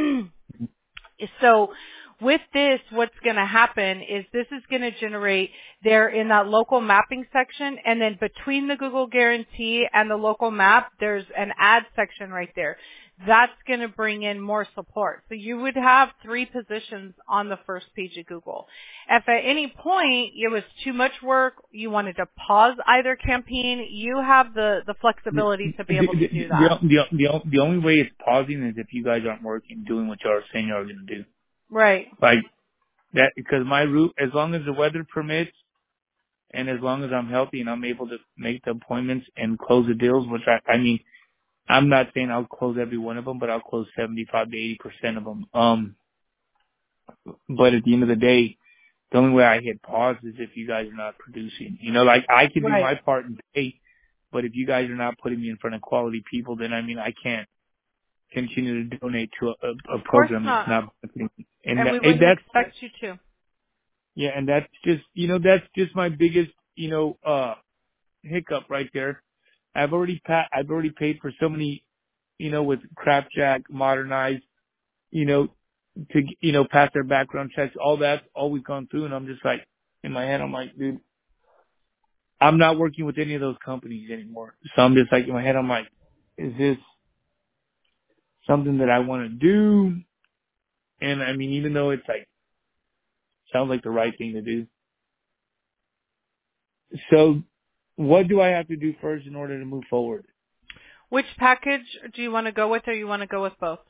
So with this, what's going to happen is this is going to generate there in that local mapping section, and then between the Google Guarantee and the local map, there's an ad section right there. That's going to bring in more support. So you would have three positions on the first page of Google. If at any point it was too much work, you wanted to pause either campaign, you have the, the flexibility to be able to do that.
The, the, the, the only way it's pausing is if you guys aren't working, doing what y'all are saying y'all are going to do.
Right.
Like that, because my route, as long as the weather permits and as long as I'm healthy and I'm able to make the appointments and close the deals, which I, I mean, I'm not saying I'll close every one of them, but I'll close seventy-five to eighty percent of them. Um, but at the end of the day, the only way I hit pause is if you guys are not producing. You know, like I can do
Right.
my part and pay, but if you guys are not putting me in front of quality people, then I mean, I can't continue to donate to a, a, a
Of course
program that's
not.
not benefiting me. And,
And
that,
we
and
wouldn't
that's,
expect you to.
yeah, and that's just, you know, that's just my biggest, you know, uh, hiccup right there. I've already pa- I've already paid for so many, you know, with Crapjack, Modernized, you know, to, you know, pass their background checks. All that's always gone through. And I'm just like, in my head, I'm like, dude, I'm not working with any of those companies anymore. So I'm just like, in my head, I'm like, is this something that I want to do? And I mean, even though it's like, sounds like the right thing to do. So what do I have to do first in order to move forward?
Which package do you want to go with, or you want to go with both?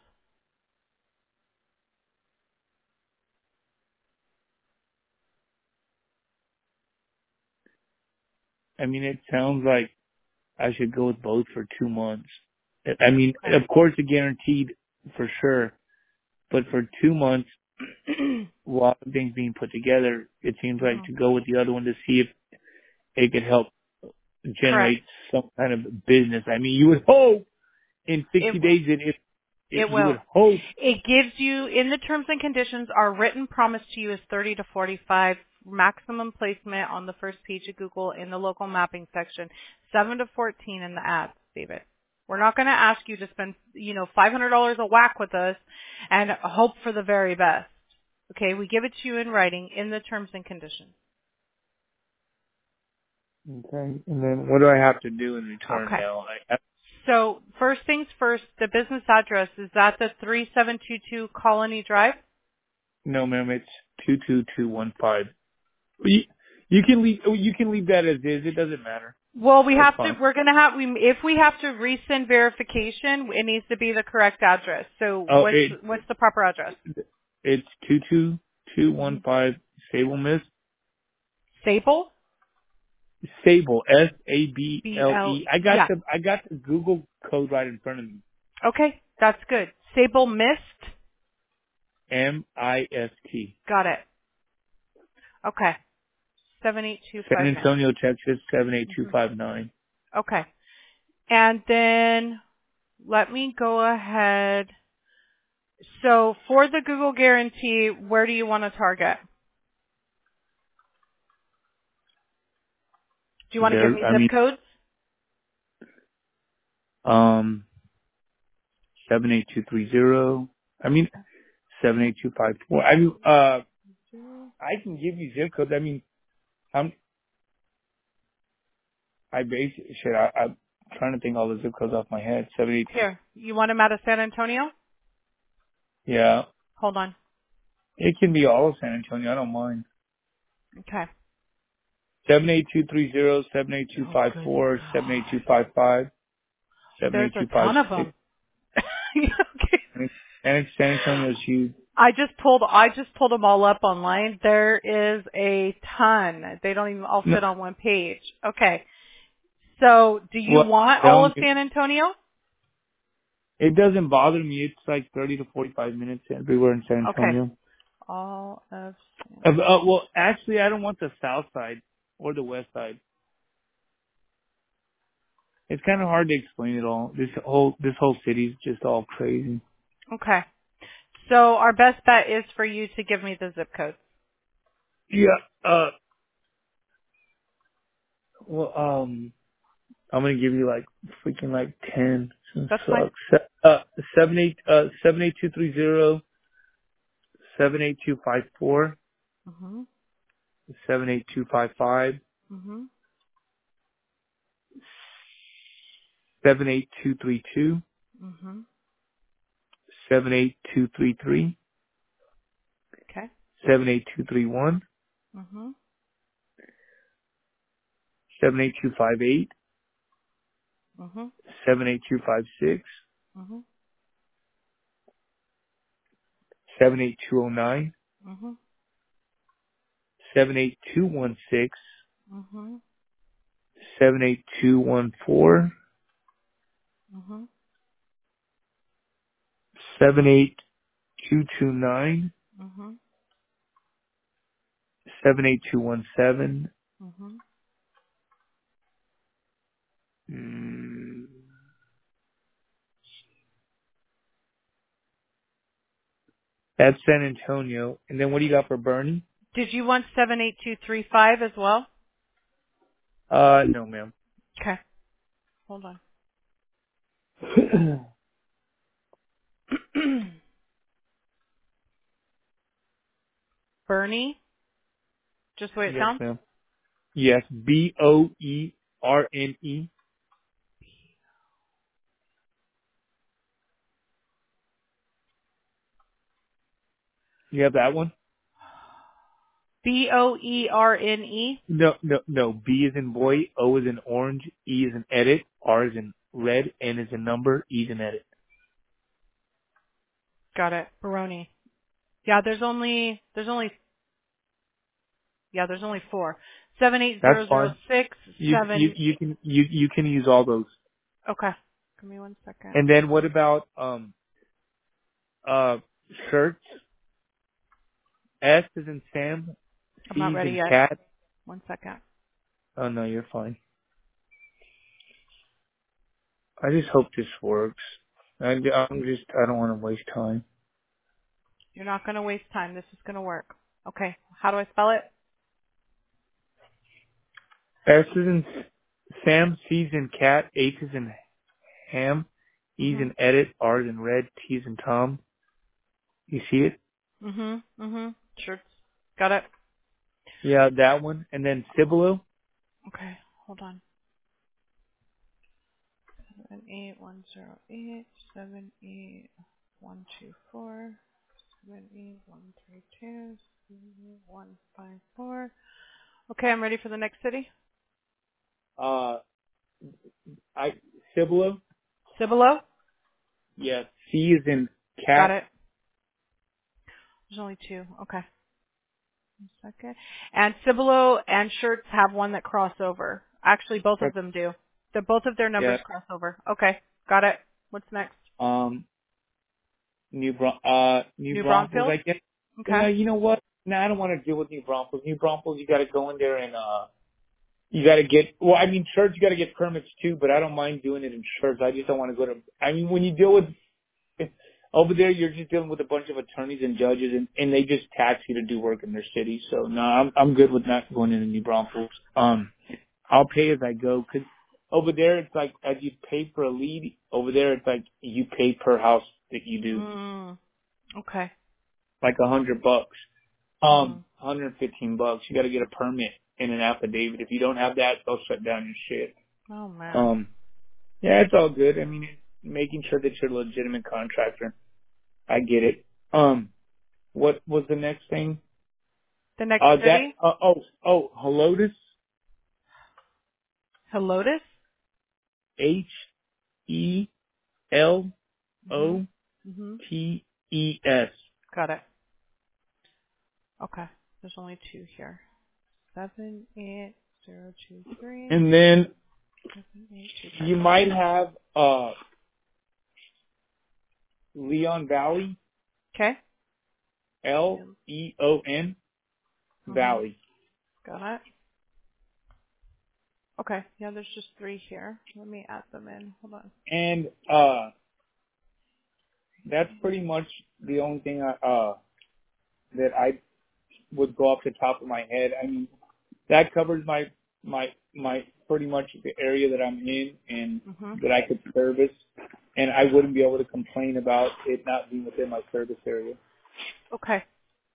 I mean, it sounds like I should go with both for two months. I mean,
Okay.
of course, a guaranteed for sure, but for two months, while things being put together, it seems like
Mhm.
to go with the other one to see if it could help
Correct.
generate some kind of business. I mean, you would hope in
It
sixty
will.
days that if, if
It
you would
will.
hope.
It gives you, in the terms and conditions, our written promise to you is thirty to forty-five maximum placement on the first page of Google in the local mapping section, seven to fourteen in the ads, David. We're not going to ask you to spend, you know, five hundred dollars a whack with us and hope for the very best. Okay, we give it to you in writing in the terms and conditions.
Okay. And then what do I have to do in return
Okay.
now? I, I,
So first things first, the business address, is that the three seven two two Colony Drive?
no, ma'am, it's two two two one five. You, you can leave, you can leave that as is. It doesn't matter.
Well, we
That's
have to,
fine.
we're going to have, we, if we have to resend verification, it needs to be the correct address. So
Oh,
what's,
it,
what's the proper address?
it's two two two
Mm-hmm.
one five Sable Miss.
Sable?
Sable, S A B
B
L
L,
E. I got
yeah.
the, I got the Google code right in front of me.
Okay, that's good. Sable Mist?
M I S T.
Got it. Okay. seven eight two
San
five nine.
Antonio, Texas, seven eight two
Mm-hmm.
five nine.
Okay. And then let me go ahead. So for the Google guarantee, where do you want to target? Do you want to give
There,
me
I
zip
mean,
codes?
um, seven eight two three zero. I mean, seven eight two five four. I mean, uh, I can give you zip codes. I mean, I'm, I base, shit, I, I'm trying to think all the zip codes off my head. seven eight,
Here, you want them out of San Antonio?
yeah.
Hold on.
It can be all of San Antonio. I don't mind.
Okay.
seven eight two three zero, seven eight two
Oh,
five
good
four, seven eight two
God.
five five, seven
There's
eight
a
two five
ton of
six.
them. Okay.
And it's, and it's San Antonio's huge.
I just pulled, I just pulled them all up online. There is a ton. They don't even all
No,
fit on one page. Okay. So do you
well,
want all
tell
of
me,
San Antonio?
it doesn't bother me. It's like thirty to forty-five minutes everywhere in San
Okay.
Antonio.
All of San
Uh, uh, well, actually, I don't want the south side or the west side. It's kind of hard to explain it all. This whole this whole city's just all crazy.
Okay. So our best bet is for you to give me the zip code.
Yeah. Uh. Well, um, I'm gonna give you like freaking like ten. This
That's fine.
sucks. Se- Uh, seven eight uh seven eight two three zero, seven eight two five four,
Mhm.
seven eight two five five,
Mhm.
seven eight two three two,
Mhm.
seven eight two three three,
Okay.
seven eight two three one,
Mhm.
seven eight two five eight,
Mhm.
seven eight two five six,
Mhm.
seven eight two zero nine,
Mhm.
seven eight two one six,
Mhm.
seven eight two one four,
Mhm.
seven eight two two nine,
Mhm.
seven eight two one seven.
Mhm.
Mm, that's San Antonio. And then what do you got for Bernie?
Did you want seven eight two three five as well?
Uh, no, ma'am.
Okay. Hold on. Bernie, just the way it
Yes,
sounds?
ma'am. Yes, B O E R N E. You have that one?
B O E R N E?
No, no, no. B is in boy, O is in orange, E is in edit, R is in red, N is in number, E is in edit.
Got it. Baroni. Yeah, there's only, there's only, yeah, there's only four. seven eight
That's
zero zero
fine.
six
You, you,
seven.
you can, you, you can use all those.
Okay. Give me one second.
And then what about, um, uh, shirts? S is in Sam,
I'm
C
not
is
ready
in
yet.
cat.
One second.
Oh no, you're fine. I just hope this works. I, I'm just, I don't want to waste time.
You're not going to waste time. This is going to work. Okay. How do I spell it?
S is in Sam, C is in cat, H is in ham, E is
Mhm.
in edit, R is in red, T is in Tom. You see it?
Mhm. Mhm. Shirts. Got it.
Yeah, that one. And then Cibolo.
Okay. Hold on. Seven eight one zero eight seven eight one two four seven eight one three two seven eight one five four. Okay, I'm ready for the next city.
Uh, I Cibolo.
Cibolo.
Yeah, C is in
Got
cat.
it. There's only two. Okay. One second. And Cibolo and shirts have one that cross over. Actually, both of them do. The both of their
Yeah.
numbers cross over. Okay. Got it. What's next?
Um, New Bron- uh New
New
Braunfels,
Braunfels?
I guess.
Okay.
Yeah, you know what? No, I don't want to deal with New Braunfels. New Braunfels, you got to go in there and uh, you got to get. Well, I mean, church, you got to get permits too, but I don't mind doing it in church. I just don't want to go to. I mean, when you deal with over there, you're just dealing with a bunch of attorneys and judges, and and they just tax you to do work in their city. So no, I'm I'm good with not going into New Braunfels. Um, I'll pay as I go, 'cause over there it's like as you pay for a lead. Over there it's like you pay per house that you do.
Mm. Okay.
Like a hundred bucks.
Mm.
Um, one hundred fifteen bucks. You got to get a permit and an affidavit. If you don't have that, they'll shut down your shit.
Oh man.
Um, yeah, it's all good. I mean, it's making sure that you're a legitimate contractor. I get it. Um, what was the next thing?
The next
Uh, that,
city?
uh, oh, oh, Helotes.
Helotes?
H E L
Mhm.
O
Mhm.
T E S.
Got it. Okay. There's only two here. Seven eight zero two three.
And then
Seven eight two five
you
four.
might have, uh, Leon Valley.
Okay.
L E O N
Mhm.
Valley.
Got it. Okay. Yeah, there's just three here. Let me add them in. Hold on.
And, uh, that's pretty much the only thing I, uh, that I would go off the top of my head. I mean, that covers my, my, my, pretty much the area that I'm in and
Mhm.
that I could service. And I wouldn't be able to complain about it not being within my service area.
Okay.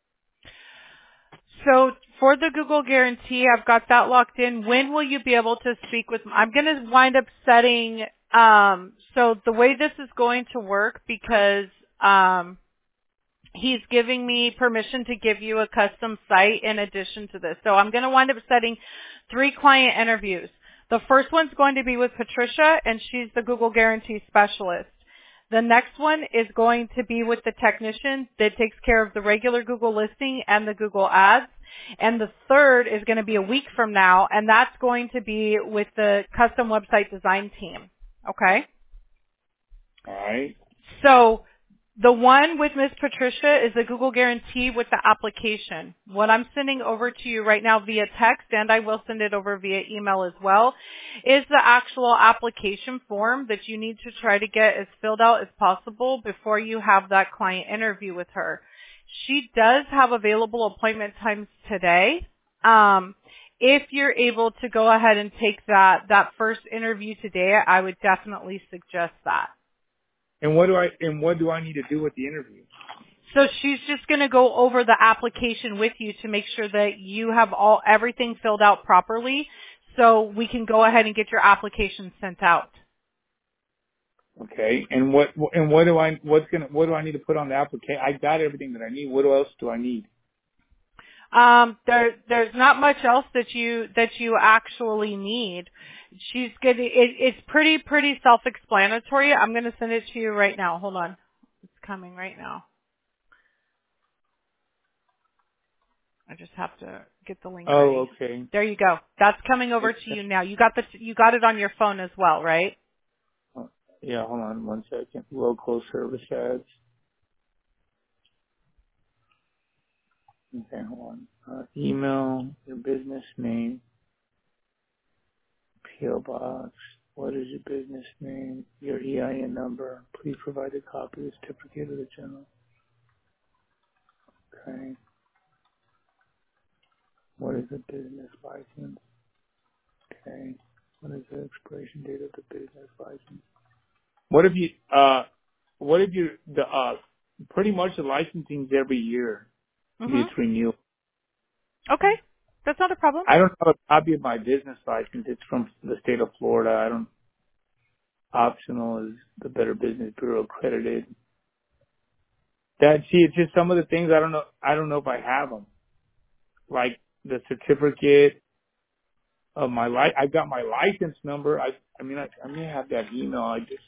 So for the Google guarantee, I've got that locked in. When will you be able to speak with, I'm going to wind up setting, um, so the way this is going to work, because, um, he's giving me permission to give you a custom site in addition to this. So I'm going to wind up setting three client interviews. The first one's going to be with Patricia, and she's the Google guarantee specialist. The next one is going to be with the technician that takes care of the regular Google listing and the Google ads. And the third is going to be a week from now, and that's going to be with the custom website design team. Okay?
All right.
So the one with Miss Patricia is the Google guarantee with the application. What I'm sending over to you right now via text, and I will send it over via email as well, is the actual application form that you need to try to get as filled out as possible before you have that client interview with her. She does have available appointment times today. Um, if you're able to go ahead and take that, that first interview today, I would definitely suggest that.
And what do I, and what do I need to do with the interview?
So she's just going to go over the application with you to make sure that you have all everything filled out properly, so we can go ahead and get your application sent out.
Okay. And what and what do I what's gonna what do I need to put on the application? I got everything that I need. What else do I need?
Um, there, there's not much else that you that you actually need. She's gonna. It, it's pretty pretty self-explanatory. I'm gonna send it to you right now. Hold on, it's coming right now. I just have to get the link
Oh,
ready.
okay.
There you go. That's coming over to you now. You got the you got it on your phone as well, right?
Yeah, hold on one second. Local service ads. Okay, hold on. Uh, email, your business name, P O box. What is your business name? Your E I N number. Please provide a copy of the certificate of the general. Okay. What is the business license? Okay. What is the expiration date of the business license? What if you, uh, what if you, the, uh, pretty much the licensing's every year.
Mhm.
It's renewed.
Okay, that's not a problem.
I don't have a copy of my business license. It's from the state of Florida. I don't, optional is the Better Business Bureau accredited. That, see, it's just some of the things I don't know, I don't know if I have them. Like the certificate of my li I got my license number. I, I mean, I, I may have that email. I just,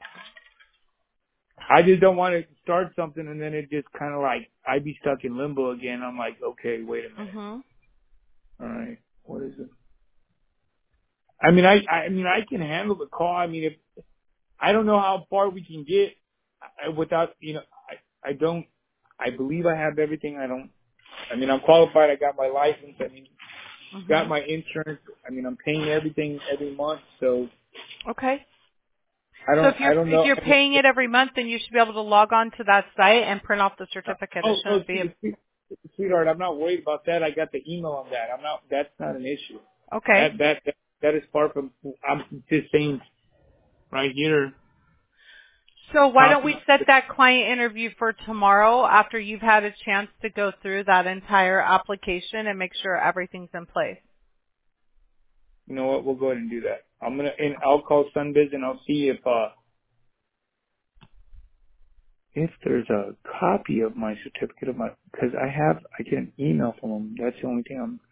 I just don't want to start something and then it just kind of like, I'd be stuck in limbo again. I'm like, okay, wait a minute.
Mhm.
All right. What is it? I mean, I, I mean, I can handle the call. I mean, if, I don't know how far we can get I- without, you know, I, I don't, I believe I have everything. I don't, I mean, I'm qualified. I got my license. I mean, got
Mhm.
my insurance. I mean, I'm paying everything every month. So
Okay.
I
So
don't,
if
I
you're
don't
if
know.
you're
I mean,
paying it every month, then you should be able to log on to that site and print off the certificate. It
oh, oh,
shouldn't be. A,
sweet- sweetheart, I'm not worried about that. I got the email on that. I'm not, that's not an issue.
okay.
That, that, that, that is far from, I'm just saying right here,
So why don't
copy.
we set that client interview for tomorrow after you've had a chance to go through that entire application and make sure everything's in place?
You know what? We'll go ahead and do that. I'm gonna, and I'll call Sunbiz and I'll see if, uh, if there's a copy of my certificate of my, because I have, I get an email from them. That's the only thing I'm,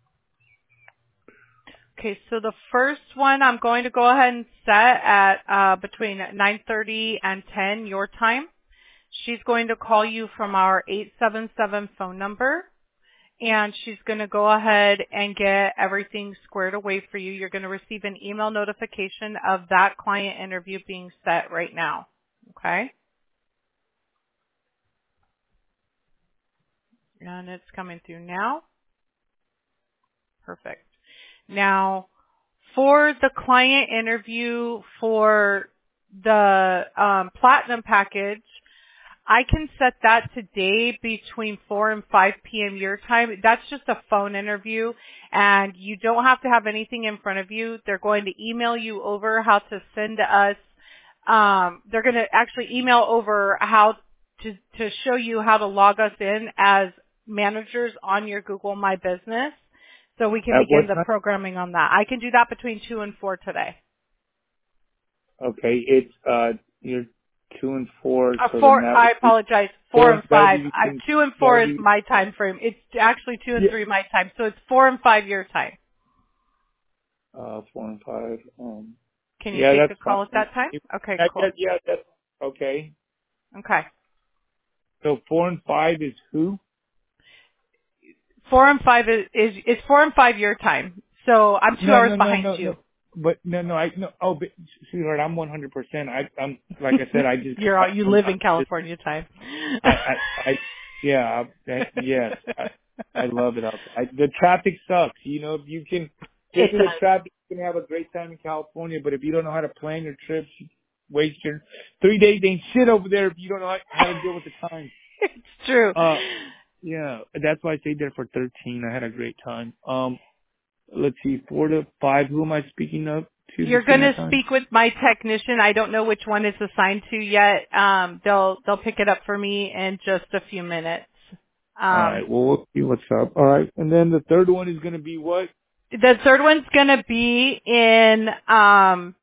Okay, so the first one I'm going to go ahead and set at uh, between nine thirty and ten your time. She's going to call you from our eight seven seven phone number, and she's going to go ahead and get everything squared away for you. You're going to receive an email notification of that client interview being set right now. Okay? And it's coming through now. Perfect. Now, for the client interview for the um, platinum package, I can set that today between four and five p.m. your time. That's just a phone interview, and you don't have to have anything in front of you. They're going to email you over how to send us. Um, they're going to actually email over how to to show you how to log us in as managers on your Google My Business, so we can
at what
begin the
time?
programming on that. I can do that between two and four today.
Okay, it's, uh, you're two and four,
Uh,
so then
four,
that
I
would be
apologize. Four
four,
and
that'll
five.
be
I,
between,
two and four
that'll
is
be,
my time frame. It's actually two and
yeah,
three my time. So it's four and five your time.
uh, four and five, um,
Can you
yeah,
take
that's
a call at
fine.
that time? Okay,
I
cool.
guess, yeah, that's, okay.
Okay.
So four and five is who?
Four and five is, is, is four and five your time. So I'm two
No,
hours
no, no,
behind
no,
you.
no. But no, no, I no. Oh, but sweetheart, I'm one hundred percent. I, I'm like I said, I just,
You're
I,
all, you
I'm,
live
I'm
in
just,
California time.
I, I, I yeah, I, I, yes, I, I love it out there. I, the traffic sucks. You know, if you can get
It
through the
does.
traffic, you can have a great time in California. But if you don't know how to plan your trips, you waste your three days ain't shit over there if you don't know how, how to deal with the time.
It's true.
Uh, yeah, that's why I stayed there for thirteen. I had a great time. Um, let's see, four to five. Who am I speaking of to
You're
the
going to
same time?
speak with my technician. I don't know which one it's assigned to yet. Um, they'll they'll pick it up for me in just a few minutes. Um,
All right. Well, we'll see what's up. All right. And then the third one is going to be what?
The third one's going to be in um,